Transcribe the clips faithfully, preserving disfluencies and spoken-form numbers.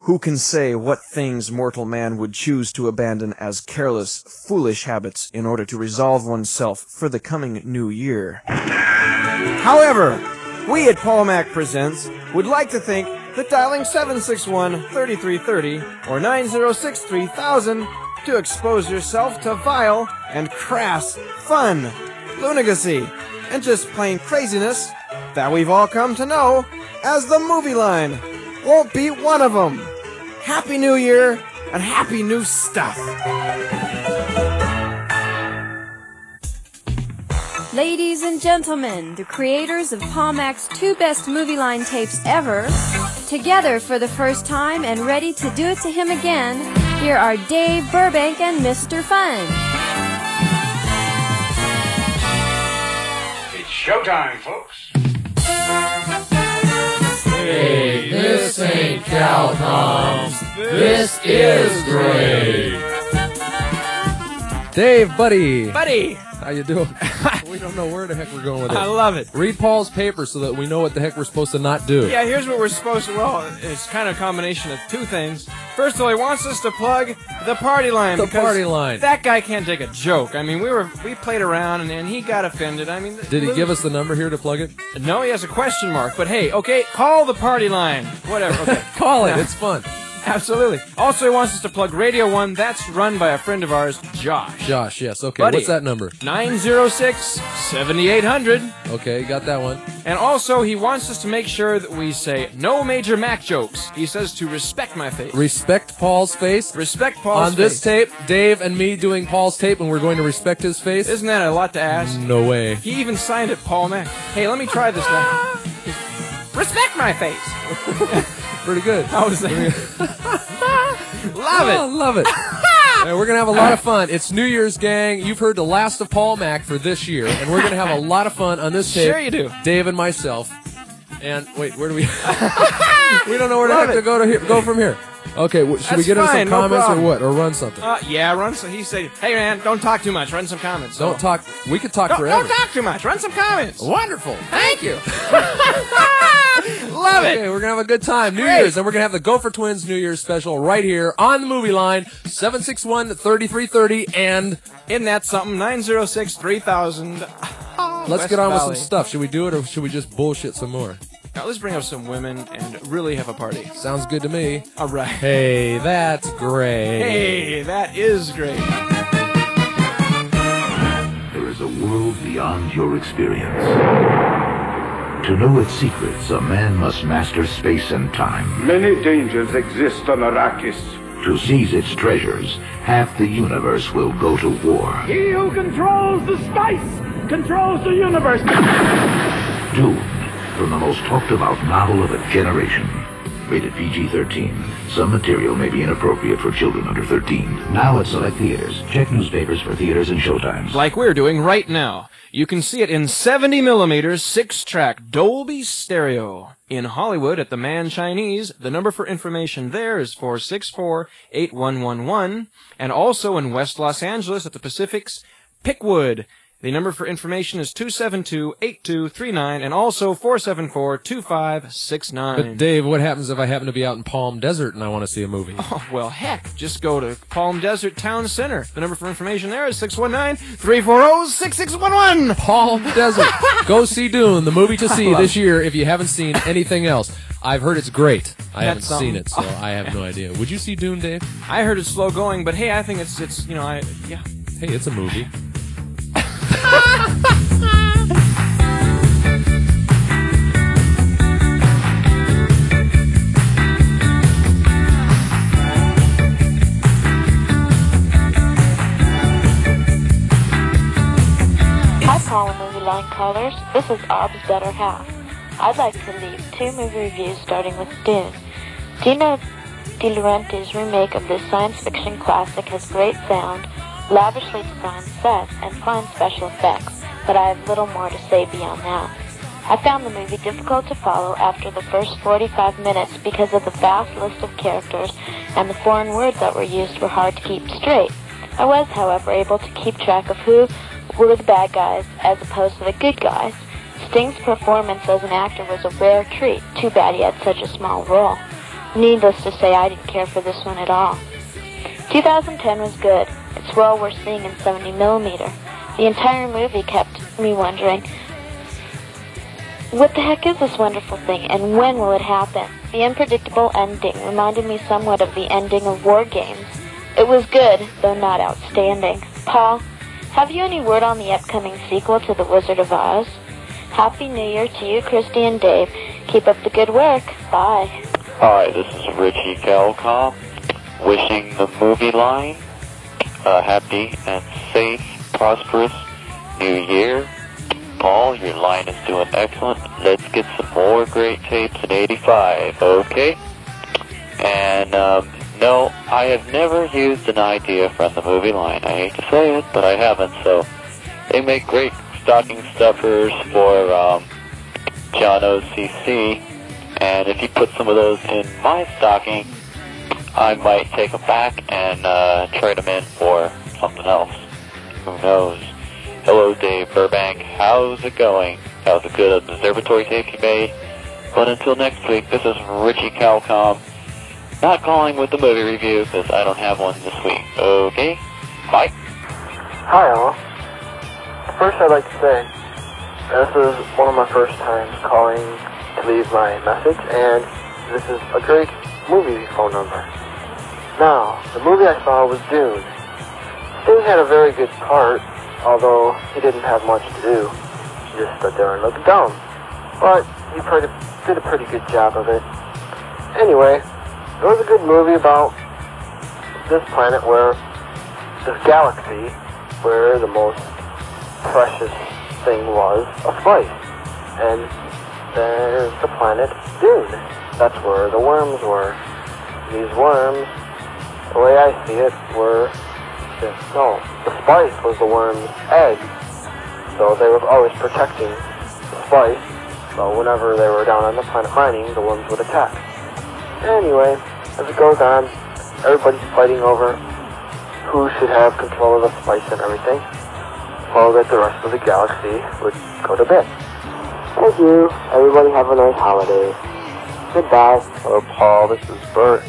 Who can say what things mortal man would choose to abandon as careless, foolish habits in order to resolve oneself for the coming new year? However, we at Paul Mac Presents would like to think that dialing seven six one, three three three zero or nine zero six three thousand to expose yourself to vile and crass fun, lunacy, and just plain craziness that we've all come to know as the movie line won't be one of them. Happy New Year and happy new stuff. Ladies and gentlemen, the creators of Paul Mac's two best movie line tapes ever, together for the first time and ready to do it to him again, here are Dave Burbank and Mister Fun. It's showtime, folks. Hey, this ain't Calcoms. This is great. Dave, buddy. Buddy! How you doing? We don't know where the heck we're going with it. I love it. Read Paul's paper so that we know what the heck we're supposed to not do. Yeah, here's what we're supposed to, well, it's kind of a combination of two things. First of all, he wants us to plug the party line. The because party line. That guy can't take a joke. I mean, we were we played around and, and he got offended. I mean, Did he give us the number here to plug it? No, he has a question mark. But hey, okay, call the party line. Whatever. Okay. Call it. It's fun. Absolutely. Also, he wants us to plug Radio one. That's run by a friend of ours, Josh. Josh, yes. Okay, Buddy. what's that number? nine zero six, seven eight zero zero. Okay, got that one. And also, he wants us to make sure that we say no major Mac jokes. He says to respect my face. Respect Paul's face. Respect Paul's On this face. tape, Dave and me doing Paul's tape, and we're going to respect his face? Isn't that a lot to ask? No way. He even signed it, Paul Mac. Hey, let me try this now. Respect my face. Pretty good. How was that? Love it. Oh, love it. And we're going to have a lot of fun. It's New Year's, gang. You've heard the last of Paul Mac for this year, and we're going to have a lot of fun on this tape. Sure you do. Dave and myself. And, wait, where do we... we don't know where the Love heck it. to go, to here, go from here. Okay, w- should we That's get into fine, some no comments or problem. what? Or run something? Uh, yeah, run some. He said, hey, man, don't talk too much. Run some comments. Don't So- talk... We could talk Don't, forever. don't talk too much. Run some comments. Wonderful. Thank you. Love it. Okay, we're going to have a good time. New Great. Year's, and we're going to have the Gopher Twins New Year's special right here on the movie line, seven six one, three three three zero, and Isn't that something? nine zero six, three thousand. let's West get on Valley. with some stuff. Should we do it, or should we just bullshit some more? Now, let's bring up some women and really have a party. Sounds good to me. All right. Hey, that's great. Hey, that is great. There is a world beyond your experience. To know its secrets, a man must master space and time. Many dangers exist on Arrakis. To seize its treasures, half the universe will go to war. He who controls the spice controls the universe. Dune, from the most talked about novel of a generation. Rated P G thirteen. Some material may be inappropriate for children under thirteen. Now at select theaters. Check newspapers for theaters and showtimes. Like we're doing right now. You can see it in seventy millimeter, six-track Dolby Stereo. In Hollywood at the Man Chinese, the number for information there is four six four, eight one one one. And also in West Los Angeles at the Pacific's Pickwood. The number for information is two seven two, eight two three nine and also four seven four, two five six nine. But Dave, what happens if I happen to be out in Palm Desert and I want to see a movie? Oh, well, heck, just go to Palm Desert Town Center. The number for information there is six one nine, three four zero, six six one one. Palm Desert. Go see Dune, the movie to see love this year if you haven't seen anything else. I've heard it's great. I haven't That's seen something. it, so I have no idea. Would you see Dune, Dave? I heard it's slow going, but hey, I think it's, it's you know, I, yeah. Hey, it's a movie. Hi, Paul and Movie Line callers. This is Ob's better half. I'd like to leave two movie reviews starting with Dune. Dino De Laurentiis' remake of this science fiction classic has great sound, lavishly designed sets, and fine special effects, but I have little more to say beyond that. I found the movie difficult to follow after the first forty-five minutes because of the vast list of characters and the foreign words that were used were hard to keep straight. I was, however, able to keep track of who were the bad guys as opposed to the good guys. Sting's performance as an actor was a rare treat. Too bad he had such a small role. Needless to say, I didn't care for this one at all. two thousand ten was good. It's well worth seeing in seventy millimeter. The entire movie kept me wondering, what the heck is this wonderful thing, and when will it happen? The unpredictable ending reminded me somewhat of the ending of War Games. It was good, though not outstanding. Paul, have you any word on the upcoming sequel to The Wizard of Oz? Happy New Year to you, Christy and Dave. Keep up the good work. Bye. Hi, this is Richie Calcom, wishing the movie line a happy and safe, prosperous New Year. Paul, your line is doing excellent. Let's get some more great tapes in eighty-five, okay? And, um, no, I have never used an idea from the movie line. I hate to say it, but I haven't, so they make great stocking stuffers for, um, John O C C, and if you put some of those in my stocking, I might take them back and, uh, trade them in for something else. Who knows? Hello, Dave Burbank. How's it going? How's it good observatory tape you made? But until next week, this is Richie Calcom. Not calling with the movie review because I don't have one this week. Okay? Bye. Hi, all. First, I'd like to say this is one of my first times calling to leave my message, and this is a great movie phone number. Now, the movie I saw was Dune. Sting had a very good part, although he didn't have much to do. He just stood there and looked dumb. But he pretty, did a pretty good job of it. Anyway, it was a good movie about this planet where, this galaxy, where the most precious thing was a spice. And there's the planet Dune. That's where the worms were. These worms, the way I see it, were, the, no, the spice was the worm's egg. So they were always protecting the spice. So whenever they were down on the planet mining, the worms would attack. Anyway, as it goes on, everybody's fighting over who should have control of the spice and everything, so that the rest of the galaxy would go to bed. Thank you. Everybody have a nice holiday. Goodbye. Hello, Paul. This is Bert.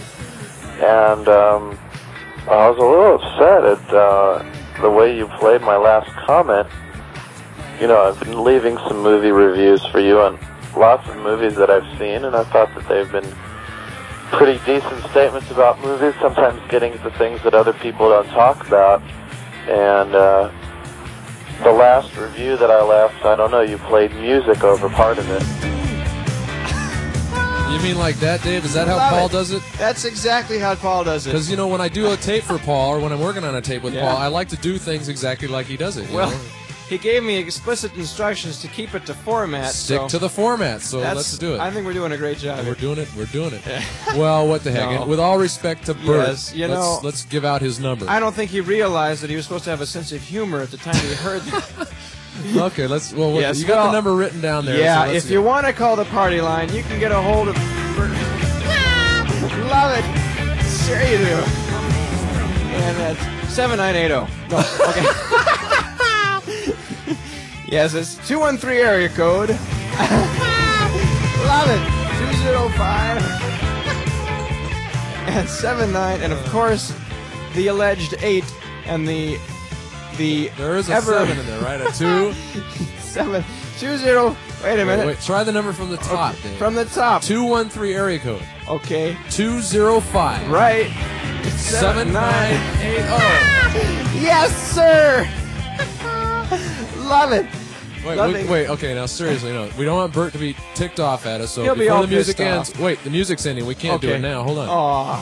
And um, I was a little upset at uh, the way you played my last comment. You know, I've been leaving some movie reviews for you on lots of movies that I've seen, and I thought that they've been pretty decent statements about movies, sometimes getting to things that other people don't talk about. And uh, the last review that I left, I don't know, you played music over part of it. You mean like that, Dave? Is that how Love Paul it. does it? That's exactly how Paul does it. Because, you know, when I do a tape for Paul, or when I'm working on a tape with Yeah. Paul, I like to do things exactly like he does it. You Well, know? he gave me explicit instructions to keep it to format. Stick so to the format, so that's- let's do it. I think we're doing a great job. We're doing it. We're doing it. Well, what the heck? No. And with all respect to Bert, Yes, you let's, know, let's give out his number. I don't think he realized that he was supposed to have a sense of humor at the time he heard that. Okay, let's. Well, what- Yes, you got well, the number written down there. Yeah, so let's if go. you want to call the party line, you can get a hold of Bert. Love it. Sure you do. And that's seven nine eight zero. No, okay. Yes, it's two one three area code. Love it. two zero five and seven nine, and of course, the alleged eight and the the There is a ever seven in there, right? A two. seven two zero. Wait a minute. Wait, wait, try the number from the top, Okay, Dave. from the top. two one three area code. Okay. two zero five. Right. seven nine eight zero. Yes, sir. Love it. Wait, Loving- wait, wait, okay, now seriously, no. We don't want Bert to be ticked off at us, so He'll be before all the music pissed ends. off. Wait, the music's ending. We can't do Okay. it now. Hold on. Aw.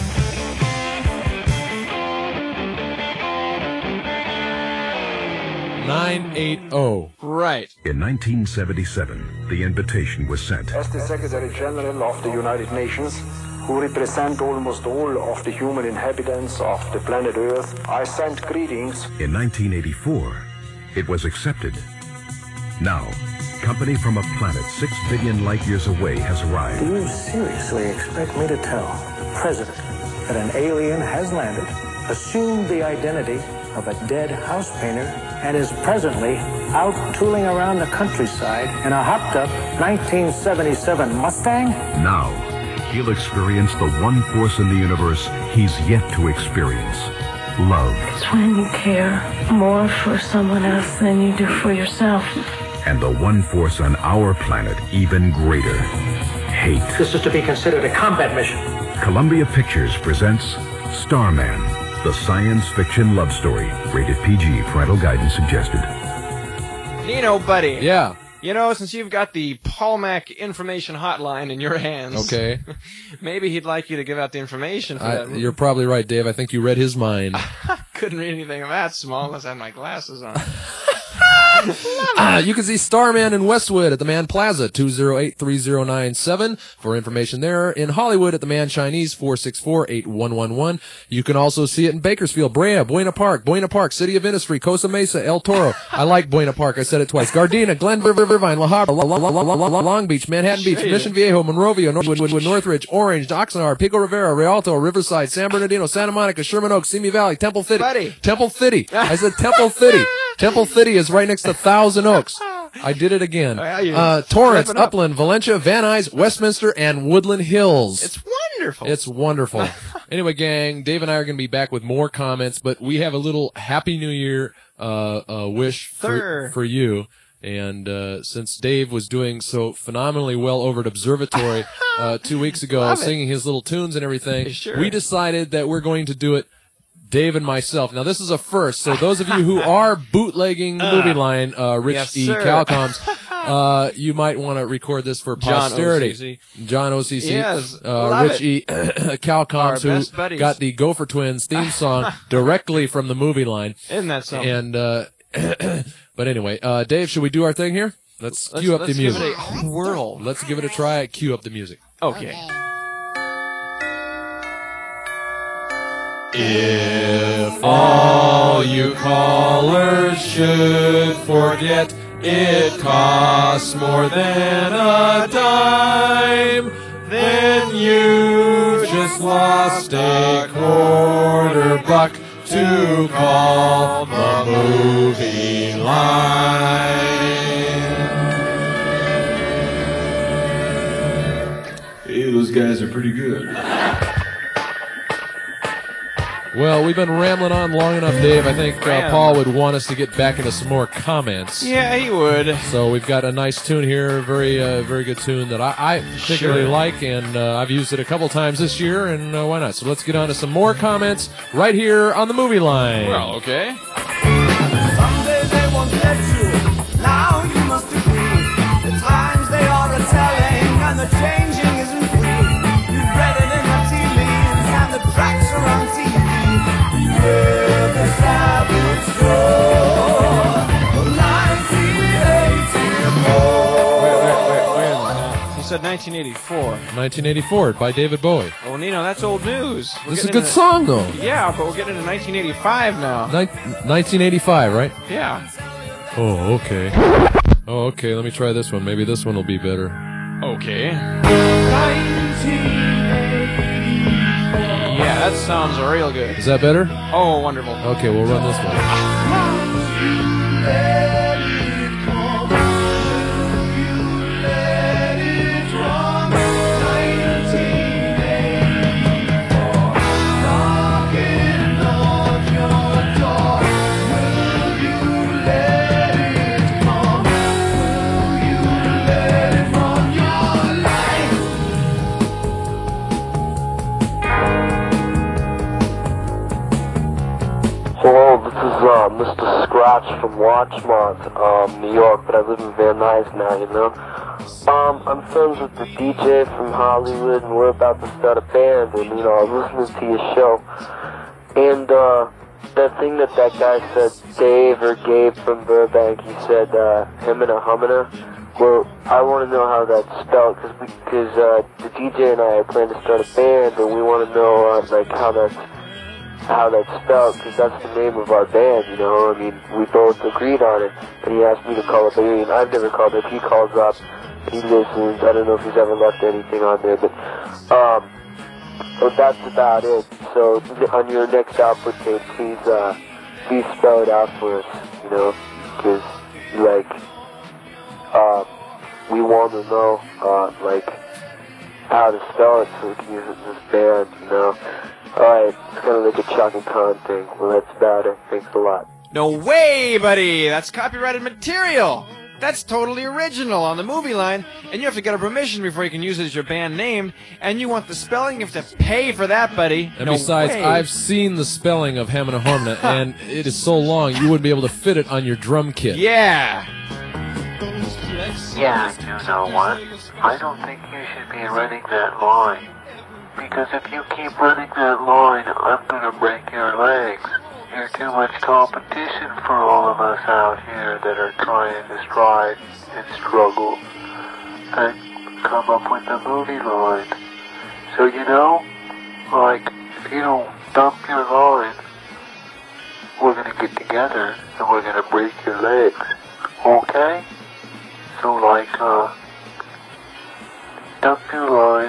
nine eight zero. Right. In nineteen seventy-seven, the invitation was sent. As the Secretary General of the United Nations, who represent almost all of the human inhabitants of the planet Earth, I send greetings. In nineteen eighty-four, it was accepted. Now, company from a planet six billion light years away has arrived. Do you seriously expect me to tell the President that an alien has landed, assumed the identity of a dead house painter, and is presently out tooling around the countryside in a hopped-up nineteen seventy-seven Mustang? Now, he'll experience the one force in the universe he's yet to experience. Love. It's when you care more for someone else than you do for yourself. And the one force on our planet even greater. Hate. This is to be considered a combat mission. Columbia Pictures presents Starman, the science fiction love story. Rated P G. Parental guidance suggested. Nino, buddy. Yeah. You know, since you've got the Paul Mac information hotline in your hands, okay, maybe he'd like you to give out the information for I, that movie. You're probably right, Dave. I think you read his mind. Couldn't read anything that small unless I had my glasses on. Uh, you can see Starman in Westwood at the Man Plaza, two oh eight, three oh nine seven. For information there, in Hollywood at the Man Chinese, four six four, eight one one one. You can also see it in Bakersfield, Brea, Buena Park, Buena Park, City of Industry, Costa Mesa, El Toro. I like Buena Park. I said it twice. Gardena, Glen, Irvine, La Habra, Long Beach, Manhattan Beach, Mission Viejo, Monrovia, Northwood, Northridge, Orange, Oxnard, Pico Rivera, Rialto, Riverside, San Bernardino, Santa Monica, Sherman Oaks, Simi Valley, Temple City. Buddy. Temple City. I said Temple City. Temple City is right next to Thousand Oaks. I did it again. Uh, Torrance, Upland, Valencia, Van Nuys, Westminster, and Woodland Hills. It's wonderful. It's wonderful. Anyway, gang, Dave and I are going to be back with more comments, but we have a little Happy New Year uh, uh, wish for, for you. And uh, since Dave was doing so phenomenally well over at Observatory uh, two weeks ago, Love singing it. his little tunes and everything, Sure. we decided that we're going to do it Dave and myself. Now, this is a first, so those of you who are bootlegging uh, Movie Line, uh, Rich yes, E. sir. Calcoms, uh, you might want to record this for John posterity. O C C. John O C C. Yes, uh, love Rich it. E. Calcoms, Our best who buddies. got the Gopher Twins theme song directly from the Movie Line. Isn't that something? And, uh, but anyway, uh, Dave, should we do our thing here? Let's, Let's- cue up let's the music. give it a whirl. Let's give it a try. Cue up the music. Okay. If all you callers should forget it costs more than a dime, then you just lost a quarter buck to call the movie line. Hey, those guys are pretty good. Well, we've been rambling on long enough, Dave. I think uh, Man. Paul would want us to get back into some more comments. Yeah, he would. So we've got a nice tune here, very, uh, very good tune that I, I particularly Sure. like, and uh, I've used it a couple times this year, and uh, why not? So let's get on to some more comments right here on the Movie Line. Well, okay. Someday they won't let you. Now you must agree. The times they are a-telling and the changing isn't free. You've read it in the tea leaves and the tracks are on T V. Beware the savage roar. nineteen eighty-four. Wait, wait, wait, wait a minute. You said nineteen eighty-four. nineteen eighty-four by David Bowie. Well, Nino, that's old news. We're This is a getting good into- song, though. Yeah, but we're getting into nineteen eighty-five now. Nin- nineteen eighty-five, right? Yeah. Oh, okay. Oh, okay. Let me try this one. Maybe this one will be better. Okay. Yeah, that sounds real good. Is that better? Oh, wonderful. Okay, we'll run this one. Hello, this is uh, Mister Scratch from Larchmont, um, New York, but I live in Van Nuys now, you know. Um, I'm friends with the D J from Hollywood, and we're about to start a band, and, you know, I was listening to your show. And, uh, that thing that that guy said, Dave or Gabe from Burbank, he said, uh, himina humina. Well, I want to know how that's spelled, cause we, cause, uh, the D J and I are planning to start a band, and we want to know, uh, like, how that's how that's spelled, because that's the name of our band, you know. I mean, we both agreed on it, and he asked me to call up. I mean, I've never called up. He calls up, he listens. I don't know if he's ever left anything on there, but um, so that's about it. So on your next output tape, please, uh, please spell it out for us, you know, because like, uh, we want to know, uh, like, how to spell it so we can use it in this band, you know. Alright, it's gonna make a Chuck and Con thing. Well, that's about it. Thanks a lot. No way, buddy! That's copyrighted material! That's totally original on the movie line, and you have to get a permission before you can use it as your band name, and you want the spelling, you have to pay for that, buddy. And no besides, way. I've seen the spelling of Hamina Hormna, and it is so long you wouldn't be able to fit it on your drum kit. Yeah! Yeah, you know what? I don't think you should be running that line. Because if you keep running that line, I'm gonna break your legs. You're too much competition for all of us out here that are trying to strive and struggle and come up with a movie line. So, you know, like, if you don't dump your line, we're gonna get together and we're gonna break your legs. Okay? So, like, uh, dump your line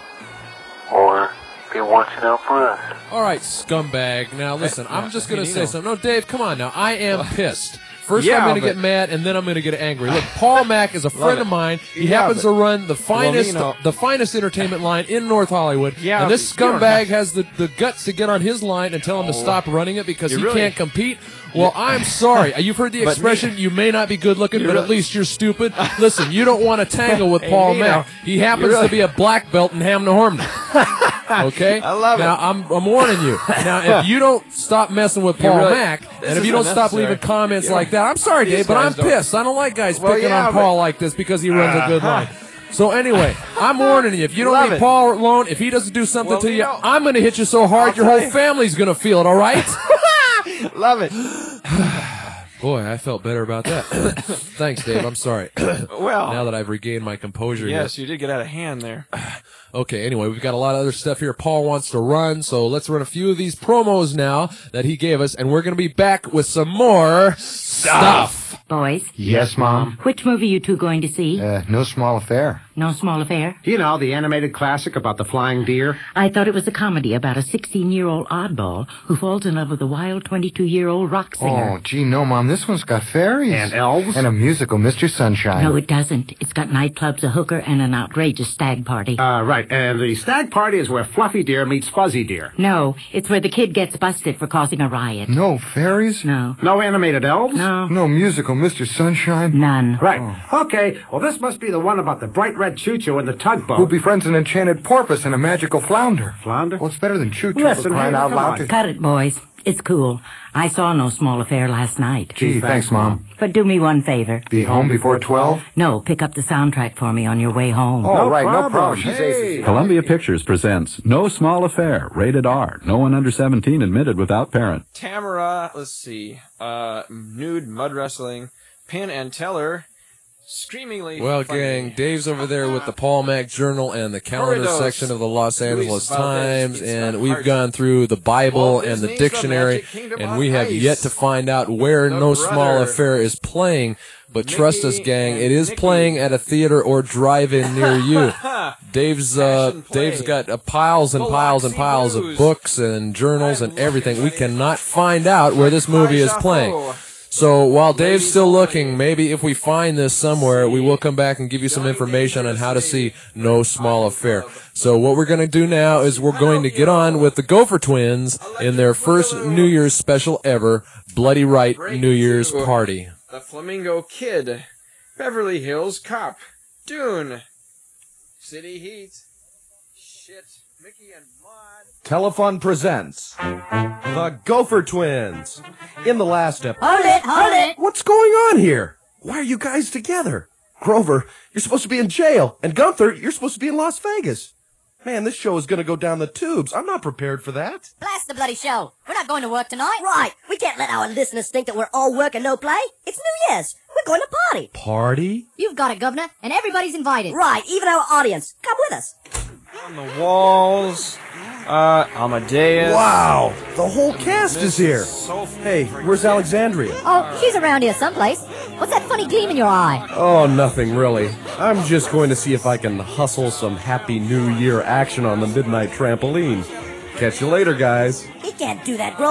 or be watching out for us. All right, scumbag. Now, listen, I'm just going to hey, say Nino. something. No, Dave, come on now. I am pissed. First, Yeah, I'm going to but- get mad, and then I'm going to get angry. Look, Paul Mack is a friend it. of mine. He Yeah, happens but- to run the finest, Nino- the finest entertainment line in North Hollywood. Yeah, and this but you don't scumbag have- has the, the guts to get on his line and tell him to Oh. stop running it because You he really- can't compete. Well, I'm sorry. You've heard the But expression, Nino- you may not be good looking, You but at really- least you're stupid. Listen, you don't want to tangle with Hey, Paul Nino, Mack. He happens you really- to be a black belt in Hamna Hormna. Okay? I love it. Now, I'm, I'm warning you. Now, if you don't stop messing with You Paul really- Mack, This and if is you don't stop unnecessary. leaving comments You like don't- that, I'm sorry, These Dave, but I'm guys don't- pissed. I don't like guys Well, picking yeah, on but- Paul like this because he runs a good line. So anyway, I'm warning you. If you don't Love leave it. Paul alone, if he doesn't do something Well, to you, you know- I'm going to hit you so hard I'll your tell whole you. family's going to feel it, all right? Love it. Boy, I felt better about that. Thanks, Dave. I'm sorry. Well, now that I've regained my composure here. yes, you did get out of hand there. Okay, anyway, we've got a lot of other stuff here Paul wants to run, so let's run a few of these promos now that he gave us, and we're going to be back with some more stuff. Boys, Yes, Mom. which movie you two going to see? Uh, no small affair. No Small Affair? You know, the animated classic about the flying deer. I thought it was a comedy about a sixteen-year-old oddball who falls in love with a wild twenty-two-year-old rock singer. Oh, gee, no, Mom. This one's got fairies. And elves. And a musical, Mister Sunshine. No, it doesn't. It's got nightclubs, a hooker, and an outrageous stag party. Uh, right. And the stag party is where Fluffy Deer meets Fuzzy Deer. No, it's where the kid gets busted for causing a riot. No fairies? No. No animated elves? No. No musical, Mister Sunshine? None. Right. Okay. Well, this must be the one about the bright red choo-choo and the tugboat. Who befriends an enchanted porpoise and a magical flounder. Flounder? Well, it's better than choo-choo. Listen, for crying Hazel, out come loud. on. Cut it, boys. It's cool. I saw No Small Affair last night. Gee, thanks, Mom. But do me one favor. Be home before twelve? No, pick up the soundtrack for me on your way home. Oh, right, no problem. She's Hey. Columbia Pictures presents No Small Affair, rated R. No one under seventeen admitted without parent. Tamara, let's see, uh, nude mud wrestling, Penn and Teller, screamingly Well, funny. gang, Dave's over there with the Paul Mack Journal and the calendar Corridos. section of the Los Angeles Luis Valdez Times, gets and the we've heart. gone through the Bible Walt and the Disney's The dictionary, Magic Kingdom and on we have Ice. yet to find out where The No Small Brother. Affair is playing. But trust us, Mickey gang, and it is Mickey. playing at a theater or drive-in near you. Dave's uh, Dave's got uh, piles and piles and piles of books and journals and everything. We cannot find out where this movie is playing. So while Dave's still looking, maybe if we find this somewhere, we will come back and give you some information on how to see No Small Affair. So what we're going to do now is we're going to get on with the Gopher Twins in their first New Year's special ever, Bloody Right New Year's Party. The Flamingo Kid, Beverly Hills Cop, Dune, City Heat, shit, Mickey and Maude. Telefun presents the Gopher Twins. In the last episode... Hold it, hold it. What's going on here? Why are you guys together? Grover, you're supposed to be in jail, and Gunther, you're supposed to be in Las Vegas. Man, this show is going to go down the tubes. I'm not prepared for that. Blast the bloody show. We're not going to work tonight. Right. We can't let our listeners think that we're all work and no play. It's New Year's. We're going to party. Party? You've got it, Governor, and everybody's invited. Right, even our audience. Come with us. On the walls, uh, Amadeus. Wow, the whole cast is here. Hey, where's Alexandria? Oh, she's around here someplace. What's that funny gleam in your eye? Oh, nothing really. I'm just going to see if I can hustle some Happy New Year action on the midnight trampoline. Catch you later, guys. He can't do that, Grover.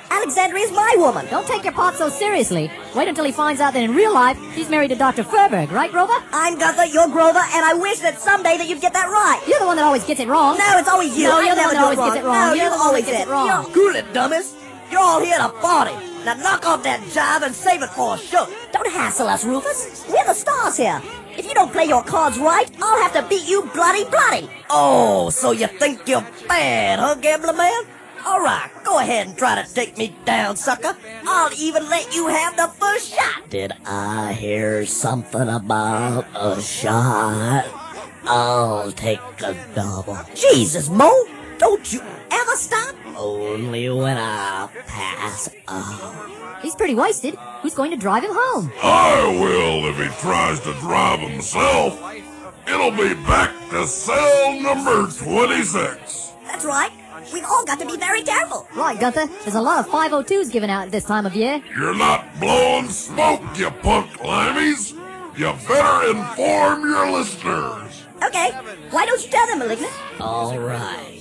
Alexandria's my woman. Don't take your pot so seriously. Wait until he finds out that in real life, she's married to Doctor Furberg, right, Grover? I'm Gunther, you're Grover, and I wish that someday that you'd get that right. You're the one that always gets it wrong. No, it's always you. No, I you're the never one that do always wrong. gets it wrong. No, You're you the one always that gets get it wrong. You're cool it, dummies. You're all here to party. Now knock off that jive and save it for a show. Don't hassle us, Rufus. We're the stars here. If you don't play your cards right, I'll have to beat you bloody bloody. Oh, so you think you're bad, huh, gambler man? All right, go ahead and try to take me down, sucker. I'll even let you have the first shot. Did I hear something about a shot? I'll take a double. Jesus, Mo, don't you ever stop? Only when I pass out. He's pretty wasted. Who's going to drive him home? I will if he tries to drive himself. It'll be back to cell number twenty-six. That's right. We've all got to be very careful. Right, Gunther. There's a lot of five oh twos given out at this time of year. You're not blowing smoke, you punk limeys. You better inform your listeners. Okay, why don't you tell them, Malignant? All right.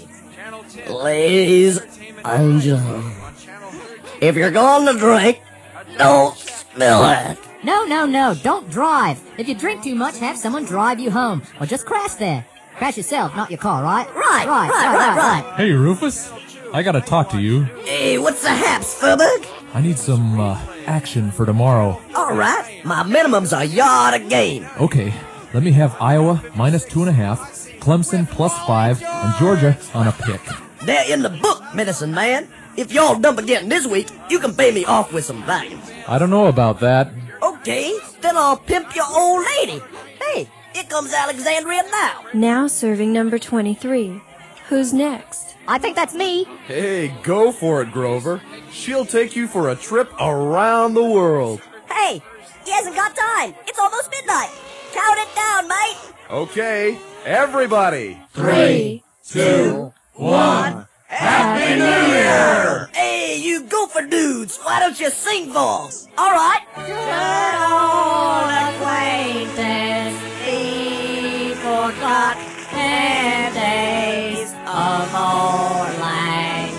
Ladies and gentlemen, if you're going to drink, don't spill it. No, no, no. Don't drive. If you drink too much, have someone drive you home. Or just crash there. Crash yourself, not your car, right? Right, right, right, right, right. Hey, Rufus. I gotta talk to you. Hey, what's the haps, Furberg? I need some, uh, action for tomorrow. All right, my minimum's a yard a game. Okay, let me have Iowa minus two and a half, Clemson plus five, and Georgia on a pick. They're in the book, Medicine Man. If y'all dump again this week, you can pay me off with some value. I don't know about that. Okay, then I'll pimp your old lady. Hey, here comes Alexandria now. Now serving number twenty-three. Who's next? I think that's me. Hey, go for it, Grover. She'll take you for a trip around the world. Hey, he hasn't got time. It's almost midnight. Count it down, mate. Okay, everybody. Three, two, one. Happy New Year! Hey, you gopher dudes, why don't you sing for us? All right. Good old acquaintance, he forgot their days of old lang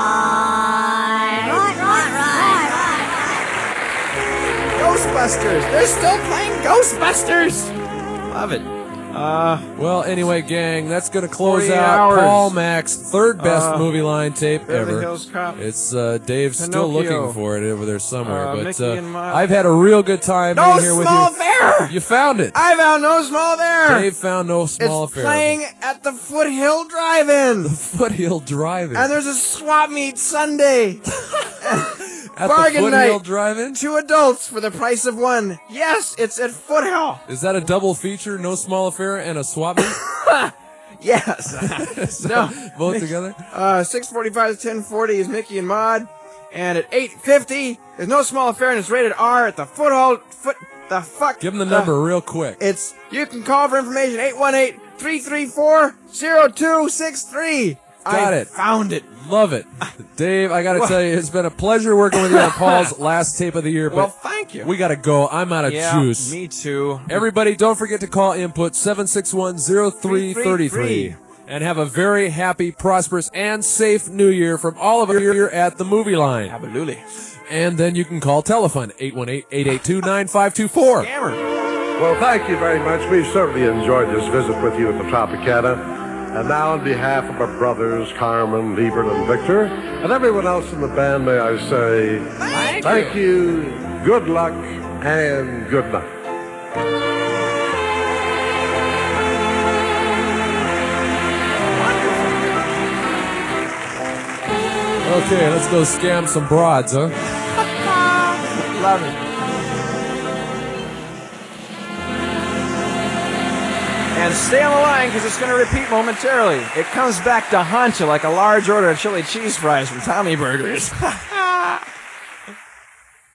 syne. Right, right, right, right. Ghostbusters! They're still playing Ghostbusters! Love it. Uh, well, anyway, gang, that's going to close forty-eight out hours. Paul Mack's third best Uh, movie line tape Beverly ever. Hills Cop. It's uh, Dave's still Pinocchio. looking for it over there somewhere, Uh, but Mickey uh, and Mud. I've had a real good time No being here with Small you. Affair! You found it. I found no small affair! Dave found no small it's affair. playing at the Foothill Drive-In! Foothill Drive-In. And there's a swap meet Sunday! At the Bargain Foothill night. Drive-In? Two adults for the price of one. Yes, it's at Foothill. Is that a double feature, no small affair, and a swap meet? Yes. No. Both together? Uh, six forty-five to ten forty is Mickey and Maude. And at eight fifty, there's no small affair and it's rated R at the Foothill, foot, the fuck. Give him the number real quick. It's, you can call for information, eight one eight, three three four, zero two six three. Got I it. Found it. Love it. Dave, I got to tell you, it's been a pleasure working with you on Paul's last tape of the year. But Well, thank you. We got to go. I'm out of Yeah, juice. me too. Everybody, don't forget to call input seven six one, zero three three three. And have a very happy, prosperous, and safe New Year from all of us here at the Movie Line. Absolutely. And then you can call telephone eight one eight, eight eight two, nine five two four. Well, thank you very much. We've certainly enjoyed this visit with you at the Tropicana. And now, on behalf of our brothers, Carmen, Liebert, and Victor, and everyone else in the band, may I say Thank, thank you, good luck, and good night. Okay, let's go scam some broads, huh? Love it. And stay on the line because it's going to repeat momentarily. It comes back to haunt you like a large order of chili cheese fries from Tommy Burgers.